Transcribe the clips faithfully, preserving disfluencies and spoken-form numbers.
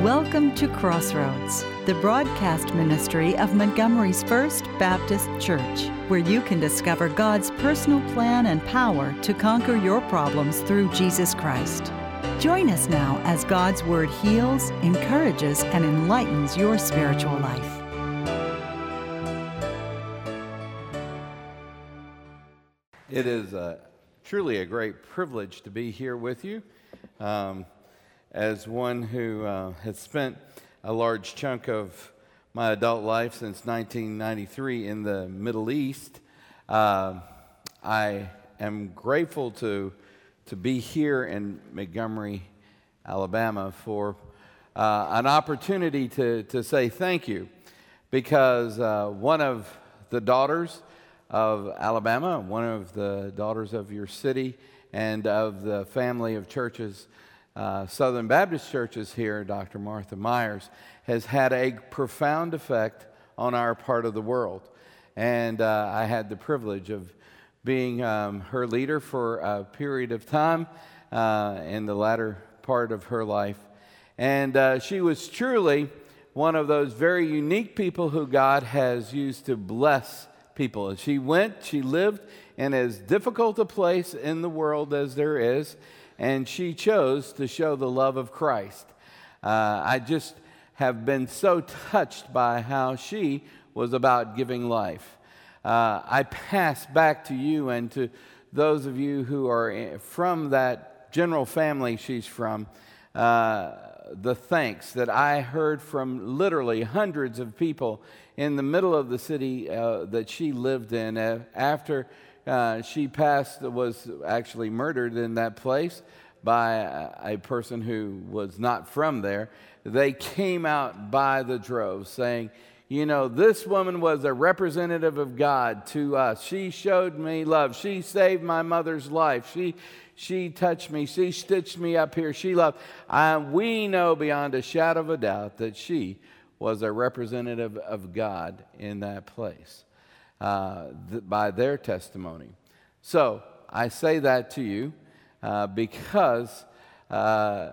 Welcome to Crossroads, the broadcast ministry of Montgomery's First Baptist Church, where you can discover God's personal plan and power to conquer your problems through Jesus Christ. Join us now as God's Word heals, encourages, and enlightens your spiritual life. It is uh, truly a great privilege to be here with you. Um, as one who uh, has spent a large chunk of my adult life since nineteen ninety-three in the Middle East, uh, I am grateful to, to be here in Montgomery, Alabama for uh, an opportunity to, to say thank you, because uh, one of the daughters of Alabama, one of the daughters of your city and of the family of churches, uh, Southern Baptist churches here, Doctor Martha Myers, has had a profound effect on our part of the world. And uh, I had the privilege of being um, her leader for a period of time uh, in the latter part of her life. And uh, she was truly one of those very unique people who God has used to bless people. As she went, she lived in as difficult a place in the world as there is, and she chose to show the love of Christ. Uh, I just have been so touched by how she was about giving life. Uh, I pass back to you and to those of you who are from that general family she's from, uh, the thanks that I heard from literally hundreds of people in the middle of the city uh, that she lived in. Uh, after uh, she passed, was actually murdered in that place by a, a person who was not from there. They came out by the droves saying, you know, this woman was a representative of God to us. She showed me love. She saved my mother's life. She She touched me. She stitched me up here. She loved. Uh, we know beyond a shadow of a doubt that she was a representative of God in that place uh, th- by their testimony. So I say that to you uh, because uh,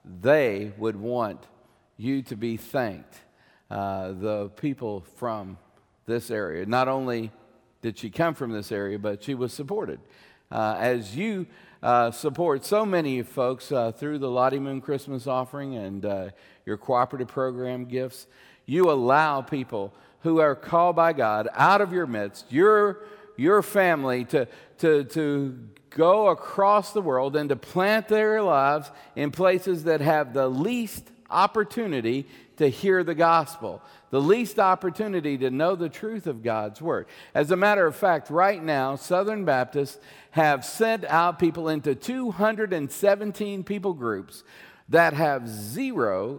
they would want you to be thanked, uh, the people from this area. Not only did she come from this area, but she was supported. Uh, as you Uh, support so many folks uh, through the Lottie Moon Christmas offering and uh, your cooperative program gifts. You allow people who are called by God out of your midst, your your family, to to to go across the world and to plant their lives in places that have the least opportunity to hear the gospel, the least opportunity to know the truth of God's Word. As a matter of fact, right now, Southern Baptists have sent out people into two hundred seventeen people groups that have zero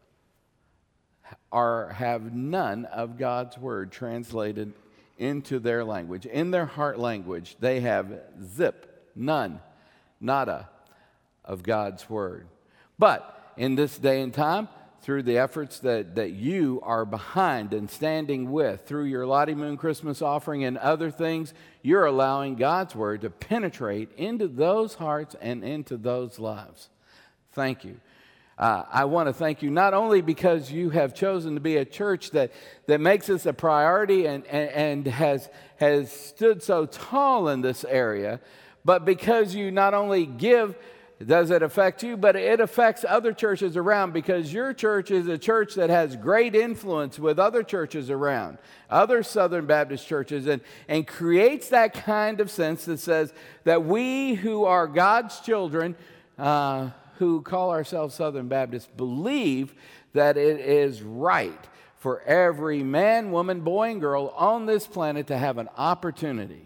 or have none of God's Word translated into their language. In their heart language, they have zip, none, nada of God's Word. But in this day and time, through the efforts that, that you are behind and standing with, through your Lottie Moon Christmas offering and other things, you're allowing God's Word to penetrate into those hearts and into those lives. Thank you. Uh, I want to thank you not only because you have chosen to be a church that, that makes this a priority and, and, and has, has stood so tall in this area, but because you not only give. Does it affect you? But it affects other churches around, because your church is a church that has great influence with other churches around, other Southern Baptist churches, and, and creates that kind of sense that says that we who are God's children, uh, who call ourselves Southern Baptists, believe that it is right for every man, woman, boy, and girl on this planet to have an opportunity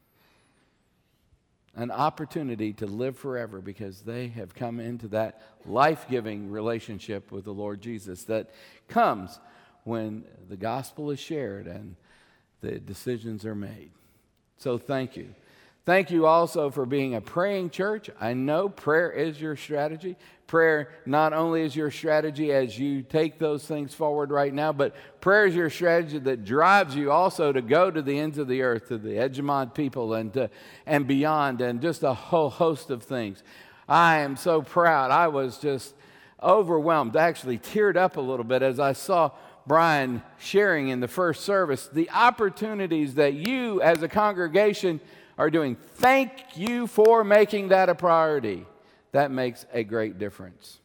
an opportunity to live forever, because they have come into that life-giving relationship with the Lord Jesus that comes when the gospel is shared and the decisions are made. So thank you. Thank you also for being a praying church. I know prayer is your strategy. Prayer not only is your strategy as you take those things forward right now, but prayer is your strategy that drives you also to go to the ends of the earth, to the Edgemont people and to, and beyond, and just a whole host of things. I am so proud. I was just overwhelmed. I actually teared up a little bit as I saw Brian sharing in the first service the opportunities that you as a congregation are doing. Thank you for making that a priority. That makes a great difference.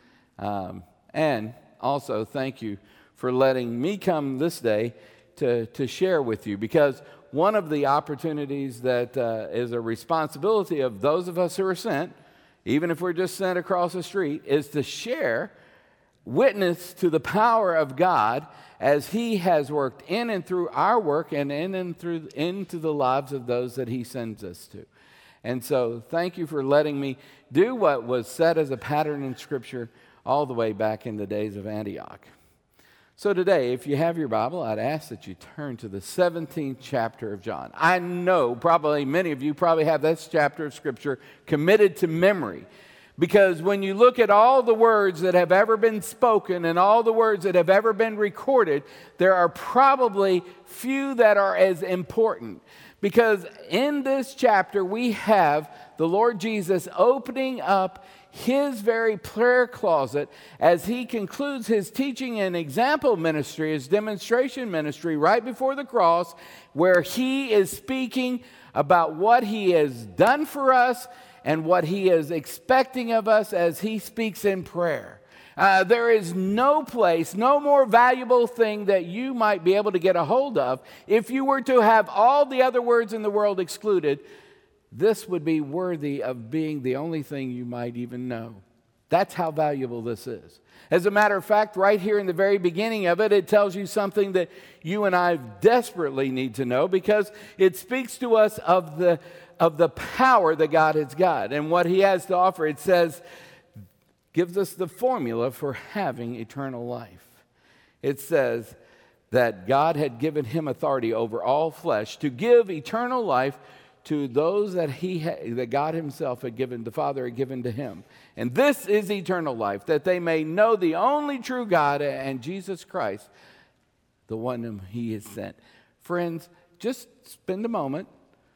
Um, and also thank you for letting me come this day to, to share with you, because one of the opportunities that uh, is a responsibility of those of us who are sent, even if we're just sent across the street, is to share, witness to the power of God as He has worked in and through our work and in and through into the lives of those that He sends us to. And so thank you for letting me do what was set as a pattern in Scripture all the way back in the days of Antioch. So today, if you have your Bible, I'd ask that you turn to the seventeenth chapter of John. I know probably many of you probably have this chapter of Scripture committed to memory, because when you look at all the words that have ever been spoken and all the words that have ever been recorded, there are probably few that are as important. Because in this chapter, we have the Lord Jesus opening up His very prayer closet as He concludes His teaching and example ministry, His demonstration ministry right before the cross, where He is speaking about what He has done for us and what He is expecting of us as He speaks in prayer. Uh, there is no place, no more valuable thing that you might be able to get a hold of. If you were to have all the other words in the world excluded, this would be worthy of being the only thing you might even know. That's how valuable this is. As a matter of fact, right here in the very beginning of it, it tells you something that you and I desperately need to know, because it speaks to us of the, of the power that God has got and what He has to offer. It says, gives us the formula for having eternal life. It says that God had given Him authority over all flesh to give eternal life to those that he ha- that God Himself had given, the Father had given to Him. And this is eternal life, that they may know the only true God and Jesus Christ, the one whom He has sent. Friends, just spend a moment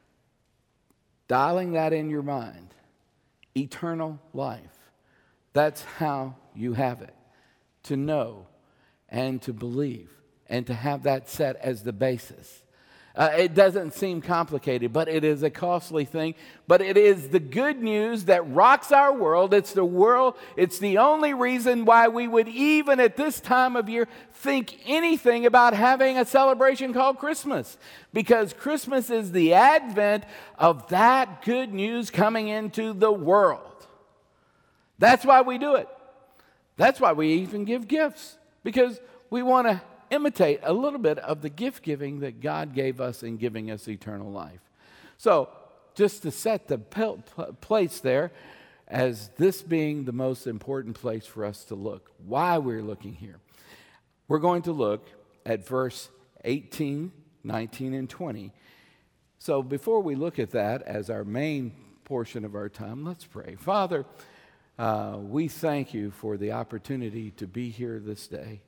dialing that in your mind. Eternal life. That's how you have it. To know and to believe and to have that set as the basis. Uh, it doesn't seem complicated, but it is a costly thing. But it is the good news that rocks our world. It's the world. It's the only reason why we would even at this time of year think anything about having a celebration called Christmas. Because Christmas is the advent of that good news coming into the world. That's why we do it. That's why we even give gifts. Because we want to imitate a little bit of the gift giving that God gave us in giving us eternal life. So, just to set the p- p- place there as this being the most important place for us to look, why we're looking here. We're going to look at verse eighteen, nineteen, and twenty. So, before we look at that as our main portion of our time, let's pray. Father, uh, we thank You for the opportunity to be here this day.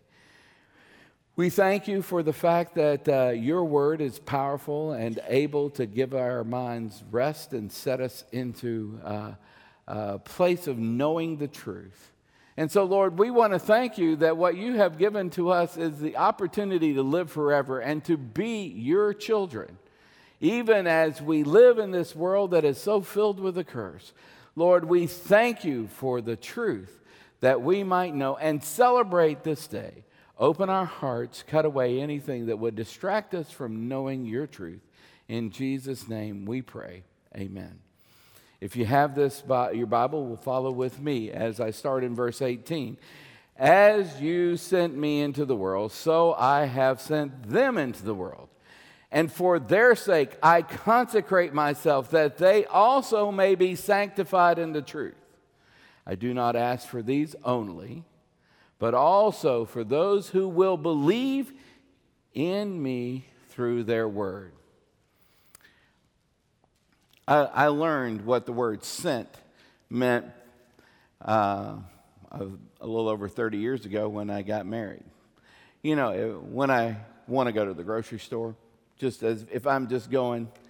We thank You for the fact that uh, Your word is powerful and able to give our minds rest and set us into uh, a place of knowing the truth. And so, Lord, we want to thank You that what You have given to us is the opportunity to live forever and to be Your children, even as we live in this world that is so filled with a curse. Lord, we thank You for the truth that we might know and celebrate this day. Open our hearts, cut away anything that would distract us from knowing Your truth. In Jesus' name we pray. Amen. If you have this, your Bible will follow with me as I start in verse eighteen. As You sent Me into the world, so I have sent them into the world. And for their sake I consecrate Myself, that they also may be sanctified in the truth. I do not ask for these only, but also for those who will believe in Me through their word. I, I learned what the word sent meant uh, a, a little over thirty years ago when I got married. You know, when I want to go to the grocery store, just as if I'm just going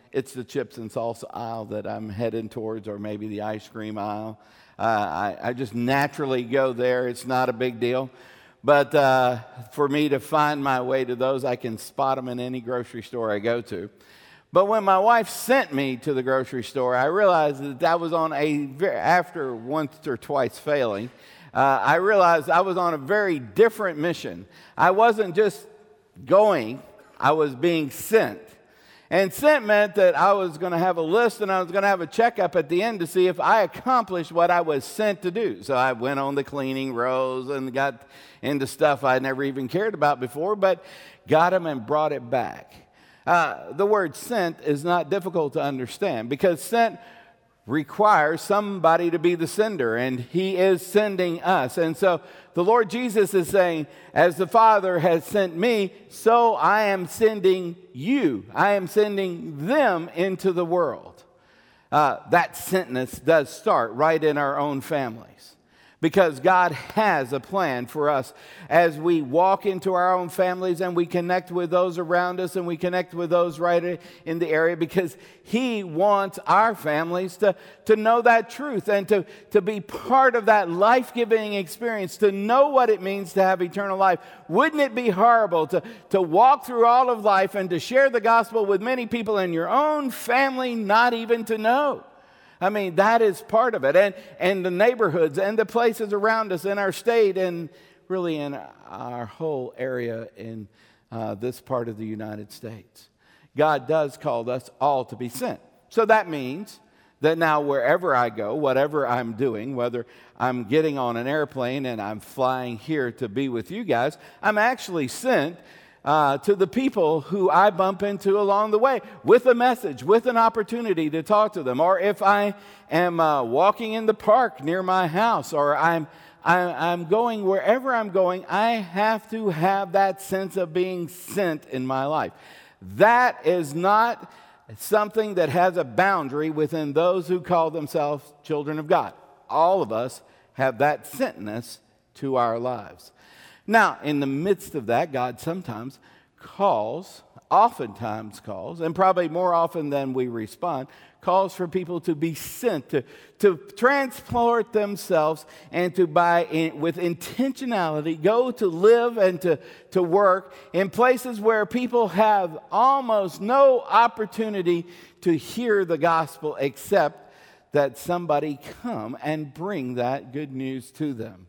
it's the chips and salsa aisle that I'm heading towards, or maybe the ice cream aisle. Uh, I, I just naturally go there. It's not a big deal. But uh, for me to find my way to those, I can spot them in any grocery store I go to. But when my wife sent me to the grocery store, I realized that that was on a, after once or twice failing, uh, I realized I was on a very different mission. I wasn't just going, I was being sent. And sent meant that I was going to have a list and I was going to have a checkup at the end to see if I accomplished what I was sent to do. So I went on the cleaning rows and got into stuff I never even cared about before, but got them and brought it back. Uh, the word sent is not difficult to understand because sent requires somebody to be the sender, and he is sending us. And so the Lord Jesus is saying, as the Father has sent me, so I am sending you. I am sending them into the world. Uh, that sentness does start right in our own families, because God has a plan for us as we walk into our own families and we connect with those around us and we connect with those right in the area, because He wants our families to, to know that truth and to, to be part of that life-giving experience, to know what it means to have eternal life. Wouldn't it be horrible to, to walk through all of life and to share the gospel with many people in your own family, not even to know? I mean, that is part of it. And, and the neighborhoods and the places around us in our state and really in our whole area in uh, this part of the United States. God does call us all to be sent. So that means that now wherever I go, whatever I'm doing, whether I'm getting on an airplane and I'm flying here to be with you guys, I'm actually sent Uh, to the people who I bump into along the way with a message, with an opportunity to talk to them. Or if I am uh, walking in the park near my house, or I'm, I, I'm going wherever I'm going, I have to have that sense of being sent in my life. That is not something that has a boundary within those who call themselves children of God. All of us have that sentness to our lives. Now, in the midst of that, God sometimes calls, oftentimes calls, and probably more often than we respond, calls for people to be sent, to, to transport themselves and to, by, in, with intentionality, go to live and to, to work in places where people have almost no opportunity to hear the gospel except that somebody come and bring that good news to them.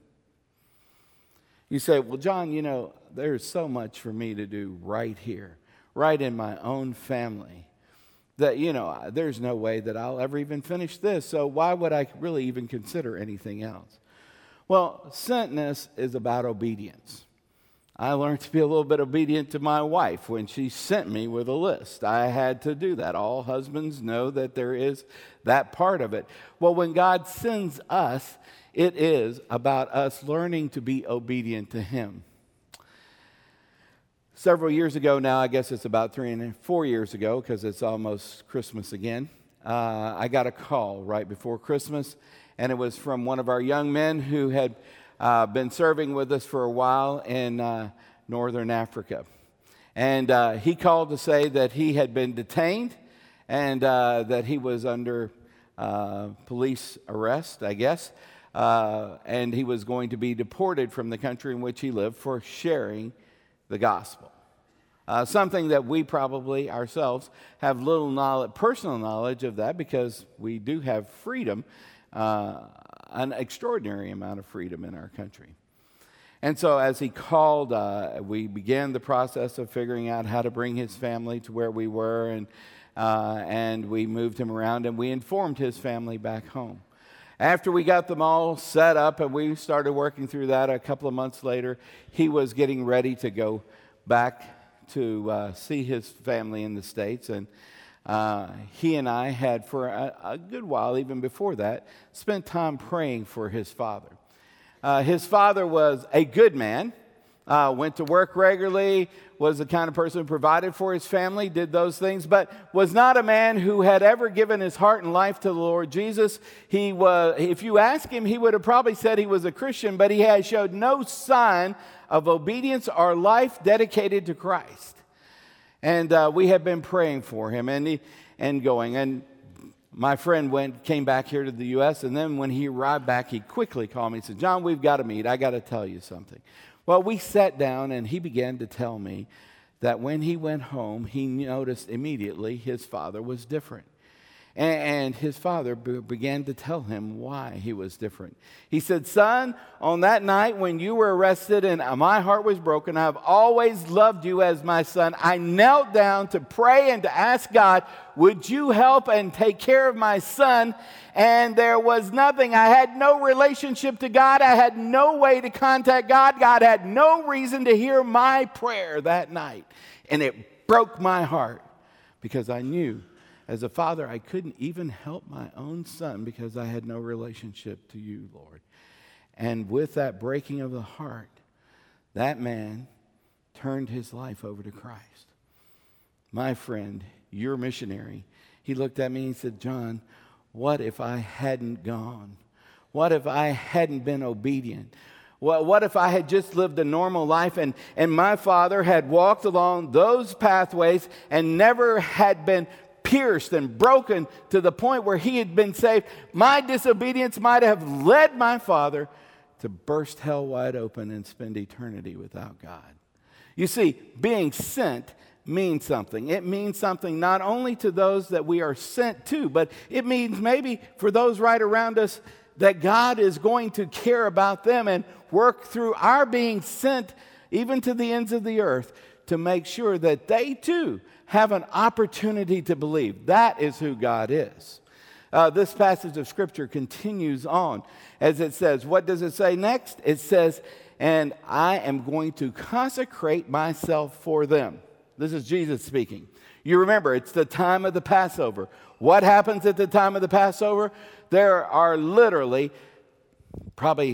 You say, well, John, you know, there's so much for me to do right here, right in my own family, that, you know, there's no way that I'll ever even finish this, so why would I really even consider anything else? Well, sentness is about obedience. I learned to be a little bit obedient to my wife when she sent me with a list. I had to do that. All husbands know that there is that part of it. Well, when God sends us, it is about us learning to be obedient to Him. Several years ago now, I guess it's about three and four years ago, because it's almost Christmas again, uh, I got a call right before Christmas, and it was from one of our young men who had uh, been serving with us for a while in uh, northern Africa. And uh, he called to say that he had been detained and uh, that he was under uh, police arrest, I guess. Uh, and he was going to be deported from the country in which he lived for sharing the gospel. Uh, something that we probably ourselves have little knowledge, personal knowledge of that, because we do have freedom, uh, an extraordinary amount of freedom in our country. And so as he called, uh, we began the process of figuring out how to bring his family to where we were, and, uh, and we moved him around, and we informed his family back home. After we got them all set up and we started working through that, a couple of months later, he was getting ready to go back to uh, see his family in the States. And uh, he and I had, for a, a good while, even before that, spent time praying for his father. Uh, his father was a good man, uh, went to work regularly, was the kind of person who provided for his family, did those things, but was not a man who had ever given his heart and life to the Lord Jesus. He was, if you ask him, he would have probably said he was a Christian, but he had showed no sign of obedience or life dedicated to Christ. And uh, we had been praying for him, and he, and going. And my friend went, came back here to the U S, and then when he arrived back, he quickly called me and said, John, we've got to meet. I got to tell you something. Well, we sat down, and he began to tell me that when he went home, he noticed immediately his father was different. And his father began to tell him why he was different. He said, son, on that night when you were arrested and my heart was broken, I've always loved you as my son. I knelt down to pray and to ask God, would you help and take care of my son? And there was nothing. I had no relationship to God. I had no way to contact God. God had no reason to hear my prayer that night. And it broke my heart because I knew as a father, I couldn't even help my own son because I had no relationship to you, Lord. And with that breaking of the heart, that man turned his life over to Christ. My friend, your missionary, he looked at me and he said, John, what if I hadn't gone? What if I hadn't been obedient? Well, what if I had just lived a normal life and, and my father had walked along those pathways and never had been pierced and broken to the point where he had been saved? My disobedience might have led my father to burst hell wide open and spend eternity without God. You see, being sent means something. It means something not only to those that we are sent to, but it means maybe for those right around us that God is going to care about them and work through our being sent even to the ends of the earth to make sure that they too have an opportunity to believe. That is who God is. Uh, this passage of Scripture continues on as it says, what does it say next? It says, and I am going to consecrate myself for them. This is Jesus speaking. You remember, it's the time of the Passover. What happens at the time of the Passover? There are literally probably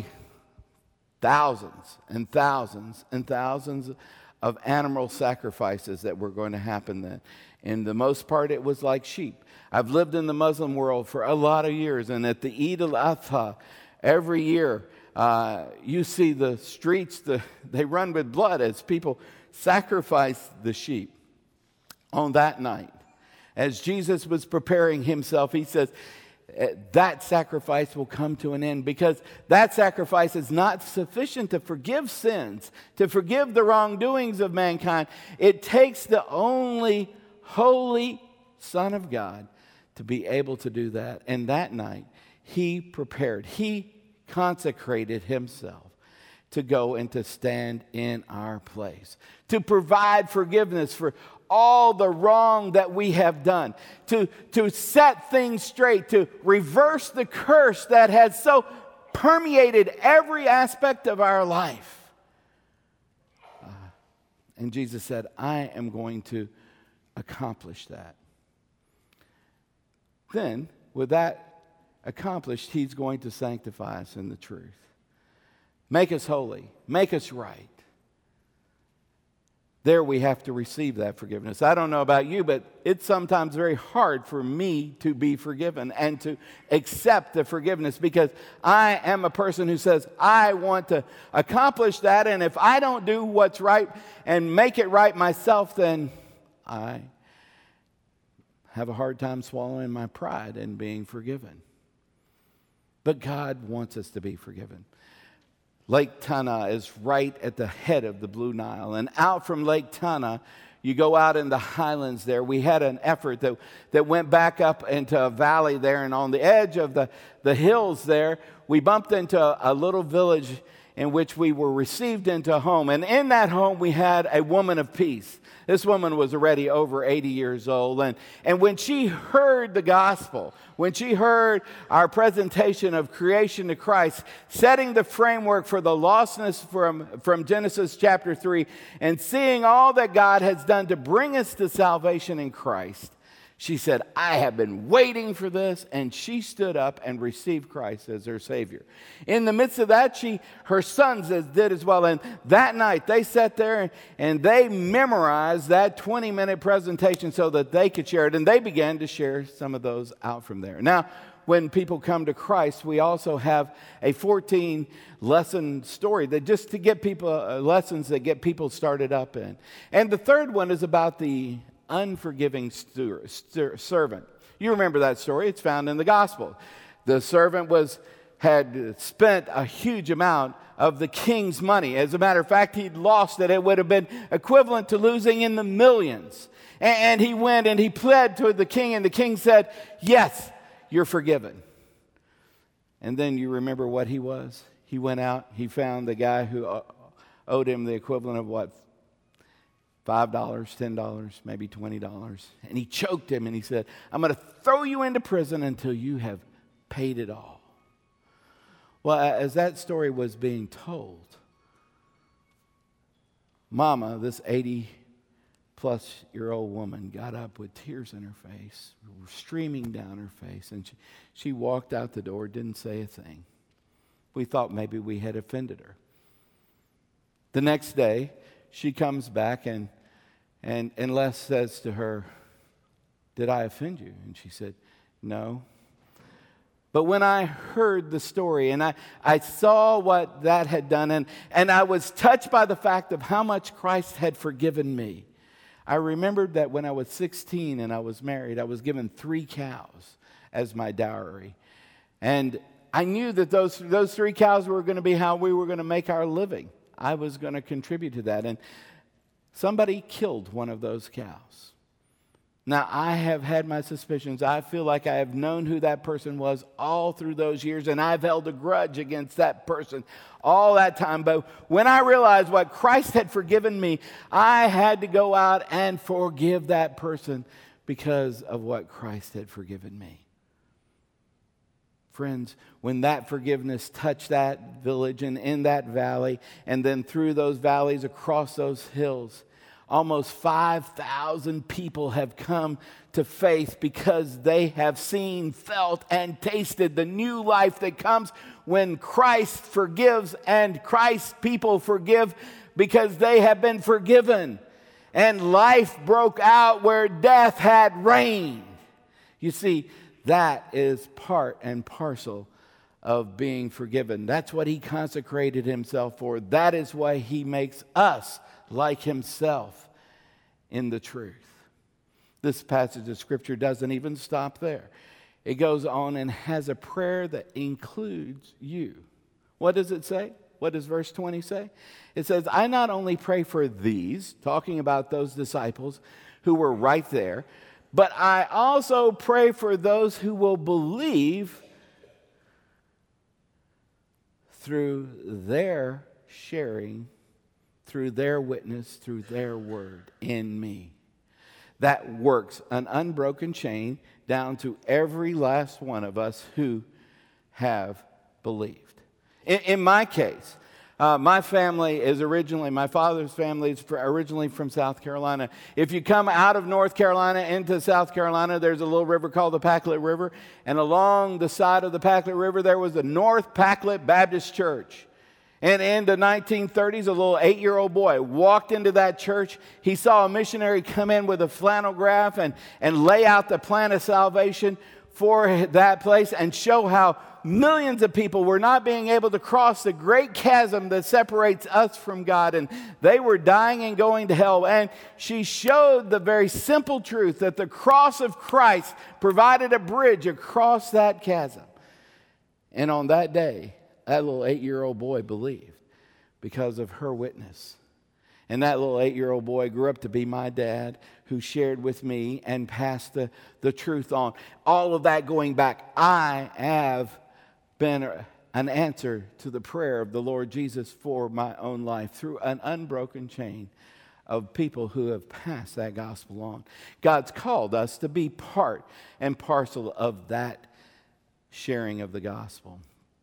thousands and thousands and thousands of animal sacrifices that were going to happen then. In the most part, it was like sheep. I've lived in the Muslim world for a lot of years, and at the Eid al-Adha, every year, uh, you see the streets, the, they run with blood as people sacrifice the sheep. On that night, as Jesus was preparing himself, he says, that sacrifice will come to an end because that sacrifice is not sufficient to forgive sins, to forgive the wrongdoings of mankind. It takes the only holy Son of God to be able to do that. And that night, he prepared, he consecrated himself to go and to stand in our place, to provide forgiveness for all the wrong that we have done, to, to set things straight, to reverse the curse that has so permeated every aspect of our life. Uh, and Jesus said, I am going to accomplish that. Then, with that accomplished, he's going to sanctify us in the truth. Make us holy. Make us right. There we have to receive that forgiveness. I don't know about you, but it's sometimes very hard for me to be forgiven and to accept the forgiveness because I am a person who says, I want to accomplish that, and if I don't do what's right and make it right myself, then I have a hard time swallowing my pride and being forgiven. But God wants us to be forgiven. Lake Tana is right at the head of the Blue Nile. And out from Lake Tana, you go out in the highlands there. We had an effort that, that went back up into a valley there. And on the edge of the, the hills there, we bumped into a, a little village in which we were received into a home. And in that home, we had a woman of peace. This woman was already over eighty years old. And, and when she heard the gospel, when she heard our presentation of creation to Christ, setting the framework for the lostness from, from Genesis chapter three, and seeing all that God has done to bring us to salvation in Christ, she said, I have been waiting for this, and she stood up and received Christ as her Savior. In the midst of that, she, her sons did as well, and that night they sat there and they memorized that twenty-minute presentation so that they could share it, and they began to share some of those out from there. Now, when people come to Christ, we also have a fourteen-lesson story that just to get people, uh, lessons that get people started up in. And the third one is about the unforgiving stu- stu- servant. You remember that story. It's found in the gospel. The servant was had spent a huge amount of the king's money. As a matter of fact, he'd lost it. It would have been equivalent to losing in the millions. And, and he went and he pled to the king, and the king said, yes, you're forgiven. And then you remember what he was? He went out, he found the guy who owed him the equivalent of what? five dollars, ten dollars, maybe twenty dollars. And he choked him and he said, I'm going to throw you into prison until you have paid it all. Well, as that story was being told, Mama, this eighty-plus-year-old woman, got up with tears in her face, streaming down her face, and she, she walked out the door, didn't say a thing. We thought maybe we had offended her. The next day, she comes back and And, and Les says to her, did I offend you? And she said, no. But when I heard the story and I, I saw what that had done, and, and I was touched by the fact of how much Christ had forgiven me, I remembered that when I was sixteen and I was married, I was given three cows as my dowry. And I knew that those, those three cows were going to be how we were going to make our living. I was going to contribute to that. And somebody killed one of those cows. Now, I have had my suspicions. I feel like I have known who that person was all through those years, and I've held a grudge against that person all that time. But when I realized what Christ had forgiven me, I had to go out and forgive that person because of what Christ had forgiven me. Friends, when that forgiveness touched that village and in that valley, and then through those valleys, across those hills, almost five thousand people have come to faith because they have seen, felt, and tasted the new life that comes when Christ forgives and Christ's people forgive because they have been forgiven. And life broke out where death had reigned. You see, that is part and parcel of being forgiven. That's what he consecrated himself for. That is why he makes us like himself in the truth. This passage of Scripture doesn't even stop there. It goes on and has a prayer that includes you. What does it say? What does verse twenty say? It says, I not only pray for these, talking about those disciples who were right there, but I also pray for those who will believe through their sharing, through their witness, through their word in me. That works an unbroken chain down to every last one of us who have believed. In, in my case, Uh, my family is originally, my father's family is originally from South Carolina. If you come out of North Carolina into South Carolina, there's a little river called the Packlet River. And along the side of the Packlet River, there was the North Packlet Baptist Church. And in the nineteen thirties, a little eight-year-old boy walked into that church. He saw a missionary come in with a flannel graph and, and lay out the plan of salvation for that place and show how millions of people were not being able to cross the great chasm that separates us from God, and they were dying and going to hell. And she showed the very simple truth that the cross of Christ provided a bridge across that chasm. And on that day, that little eight-year-old boy believed because of her witness. And that little eight-year-old boy grew up to be my dad, who shared with me and passed the, the truth on. All of that going back, I have been an answer to the prayer of the Lord Jesus for my own life through an unbroken chain of people who have passed that gospel on. God's called us to be part and parcel of that sharing of the gospel.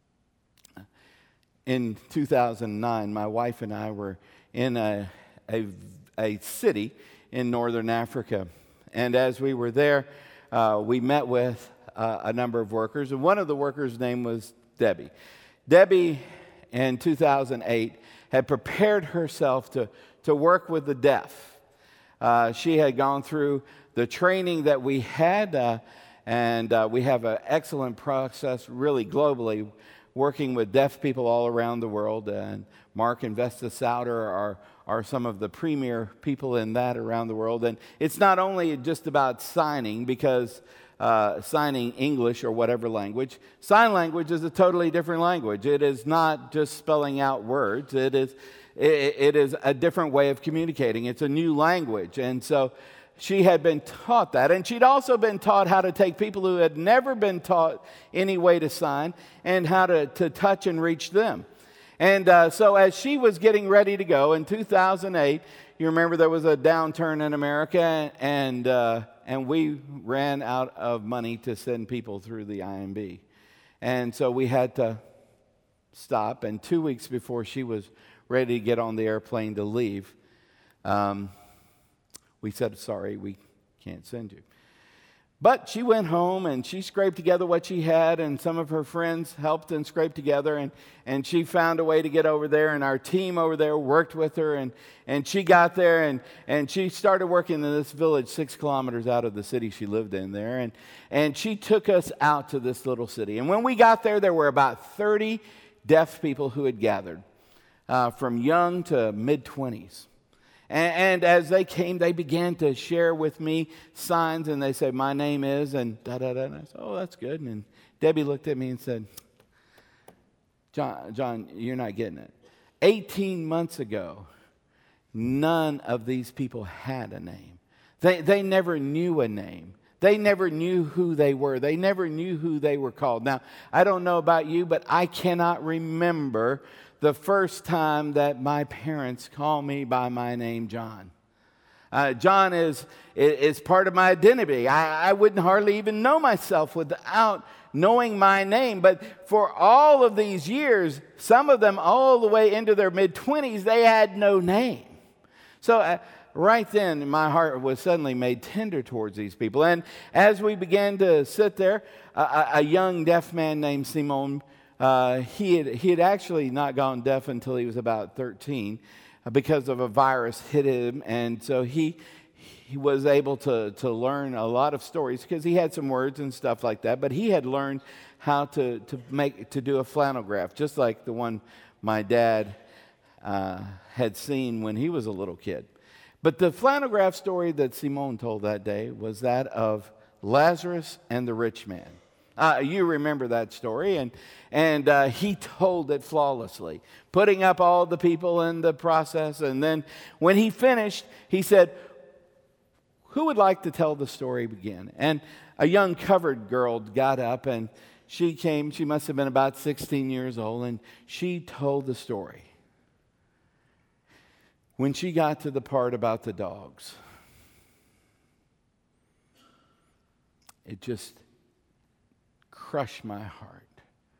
In two thousand nine, my wife and I were in a, a, a city in northern Africa. And as we were there, uh, we met with uh, a number of workers. And one of the workers' name was Debbie. Debbie, in two thousand eight, had prepared herself to, to work with the deaf. Uh, she had gone through the training that we had, uh, and uh, we have an excellent process, really globally, working with deaf people all around the world. And Mark and Vesta Souter are, are some of the premier people in that around the world. And it's not only just about signing, because uh, signing English or whatever language. Sign language is a totally different language. It is not just spelling out words. It is, it, it is a different way of communicating. It's a new language. And so she had been taught that, and she'd also been taught how to take people who had never been taught any way to sign and how to, to touch and reach them. And uh, so as she was getting ready to go in two thousand eight, you remember there was a downturn in America, and uh, and we ran out of money to send people through the I M B. And so we had to stop, and two weeks before she was ready to get on the airplane to leave, um, we said, sorry, we can't send you. But she went home and she scraped together what she had, and some of her friends helped and scraped together, and, and she found a way to get over there, and our team over there worked with her, and, and she got there, and, and she started working in this village six kilometers out of the city she lived in there, and, and she took us out to this little city. And when we got there, there were about thirty deaf people who had gathered, uh, from young to mid-twenties. And, and as they came, they began to share with me signs, and they said, my name is, and da-da-da. And I said, oh, that's good. And Debbie looked at me and said, John, John, you're not getting it. eighteen months ago, none of these people had a name. They, they never knew a name. They never knew who they were. They never knew who they were called. Now, I don't know about you, but I cannot remember the first time that my parents called me by my name, John. Uh, John is, is part of my identity. I, I wouldn't hardly even know myself without knowing my name. But for all of these years, some of them all the way into their mid-twenties, they had no name. So uh, right then, my heart was suddenly made tender towards these people. And as we began to sit there, a, a young deaf man named Simon, Uh, he had he had actually not gone deaf until he was about thirteen, uh, because of a virus hit him, and so he he was able to to learn a lot of stories because he had some words and stuff like that. But he had learned how to to make to do a flannel graph, just like the one my dad uh, had seen when he was a little kid. But the flannel graph story that Simone told that day was that of Lazarus and the rich man. Uh, you remember that story, and and uh, he told it flawlessly, putting up all the people in the process. And then when he finished, he said, who would like to tell the story again? And a young covered girl got up, and she came. She must have been about sixteen years old, and she told the story. When she got to the part about the dogs, it just crushed my heart,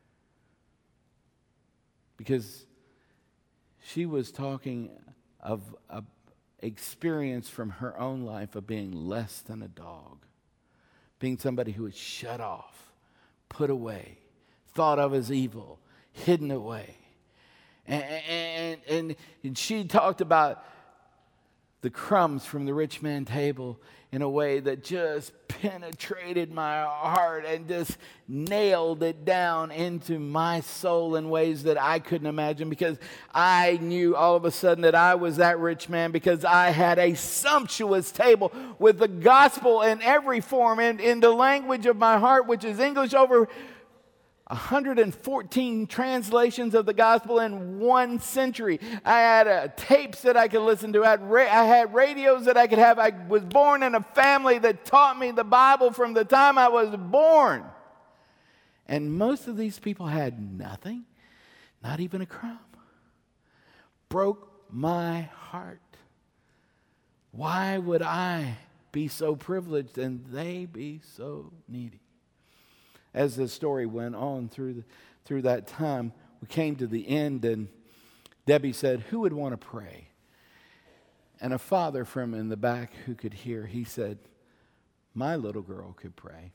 because she was talking of an experience from her own life of being less than a dog, being somebody who was shut off, put away, thought of as evil, hidden away. And, and, and, and she talked about the crumbs from the rich man's table in a way that just penetrated my heart and just nailed it down into my soul in ways that I couldn't imagine, because I knew all of a sudden that I was that rich man, because I had a sumptuous table with the gospel in every form, in, in the language of my heart, which is English, over one hundred fourteen translations of the gospel in one century. I had uh, tapes that I could listen to. I had, ra- I had radios that I could have. I was born in a family that taught me the Bible from the time I was born. And most of these people had nothing, not even a crumb. Broke my heart. Why would I be so privileged and they be so needy? As the story went on through the, through that time, we came to the end, and Debbie said, who would want to pray? And a father from in the back who could hear, he said, my little girl could pray.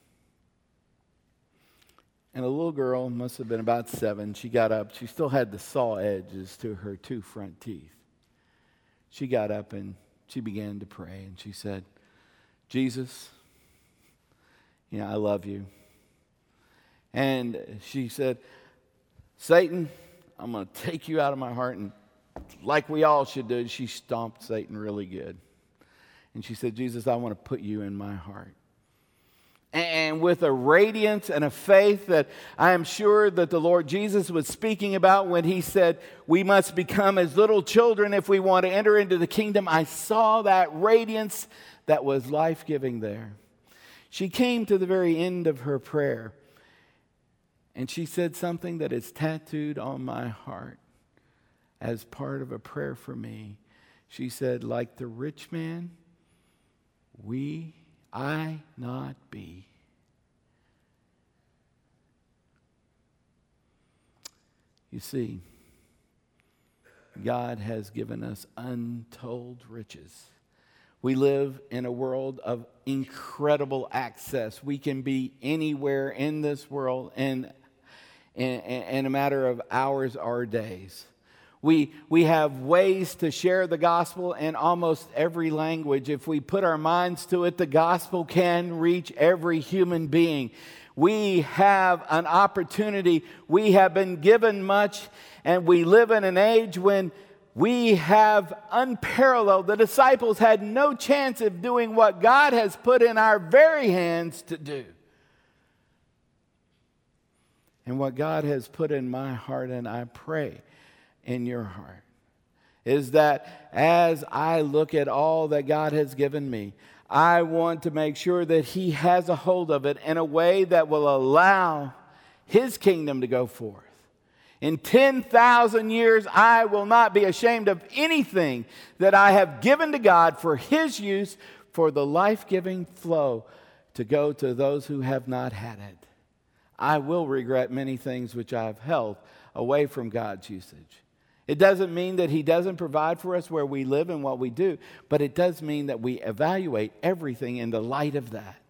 And a little girl, must have been about seven, she got up. She still had the saw edges to her two front teeth. She got up and she began to pray, and she said, Jesus, you know, I love you. And she said, Satan, I'm going to take you out of my heart. And like we all should do, she stomped Satan really good. And she said, Jesus, I want to put you in my heart. And with a radiance and a faith that I am sure that the Lord Jesus was speaking about when he said, we must become as little children if we want to enter into the kingdom, I saw that radiance that was life-giving there. She came to the very end of her prayer, and she said something that is tattooed on my heart as part of a prayer for me. She said, like the rich man, we I not be. You see, God has given us untold riches. We live in a world of incredible access. We can be anywhere in this world in, in, in a matter of hours or days. We, we have ways to share the gospel in almost every language. If we put our minds to it, the gospel can reach every human being. We have an opportunity. We have been given much, and we live in an age when we have unparalleled. The disciples had no chance of doing what God has put in our very hands to do. And what God has put in my heart, and I pray in your heart, is that as I look at all that God has given me, I want to make sure that He has a hold of it in a way that will allow His kingdom to go forth. In ten thousand years, I will not be ashamed of anything that I have given to God for His use, for the life-giving flow to go to those who have not had it. I will regret many things which I have held away from God's usage. It doesn't mean that He doesn't provide for us where we live and what we do, but it does mean that we evaluate everything in the light of that.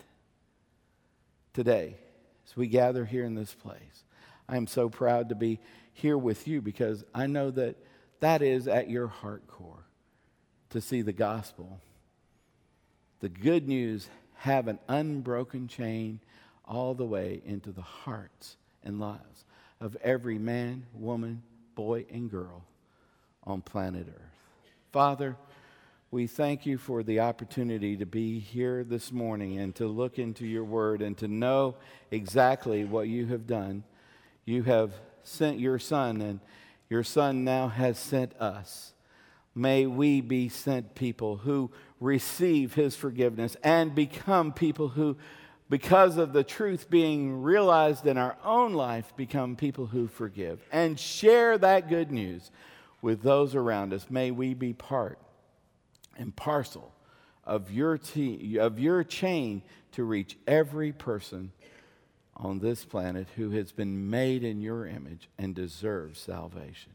Today, as we gather here in this place, I am so proud to be here with you because I know that that is at your heart core, to see the gospel, the good news, have an unbroken chain all the way into the hearts and lives of every man, woman, boy, and girl on planet Earth. Father, we thank you for the opportunity to be here this morning and to look into your word and to know exactly what you have done. You have sent your Son, and your Son now has sent us. May we be sent people who receive His forgiveness and become people who, because of the truth being realized in our own life, become people who forgive and share that good news with those around us. May we be part and parcel of your te- of your chain to reach every person on this planet who has been made in your image and deserves salvation.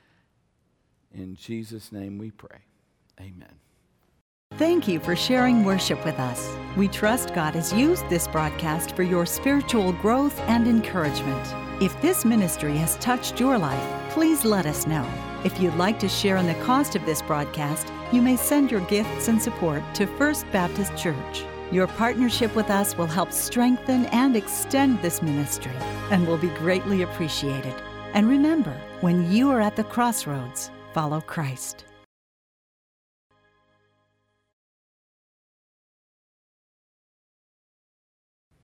In Jesus' name we pray. Amen. Thank you for sharing worship with us. We trust God has used this broadcast for your spiritual growth and encouragement. If this ministry has touched your life, please let us know. If you'd like to share in the cost of this broadcast, you may send your gifts and support to First Baptist Church. Your partnership with us will help strengthen and extend this ministry and will be greatly appreciated. And remember, when you are at the crossroads, follow Christ.